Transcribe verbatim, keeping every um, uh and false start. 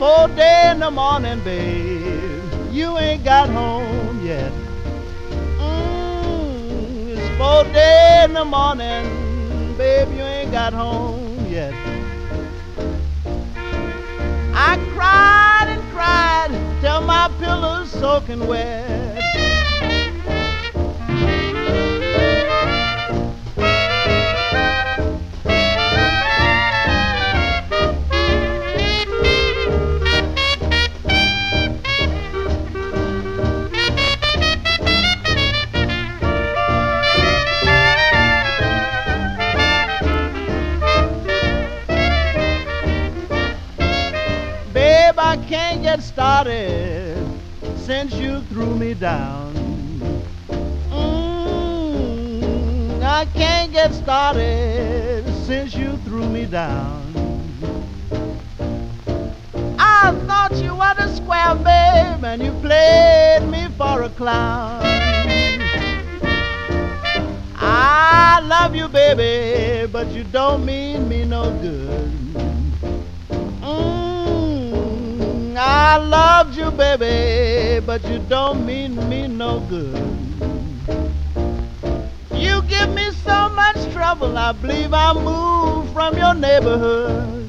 four day in the morning, babe, you ain't got home yet. Mm, it's four day in the morning, babe, you ain't got home yet. I cried and cried till my pillow's soaking wet. Babe, I can't get started since you threw me down. Mm, I can't get started since you threw me down. I thought you were the square, babe, and you played me for a clown. I love you, baby, but you don't mean me no good. I loved you, baby, but you don't mean me no good. You give me so much trouble, I believe I'll move from your neighborhood.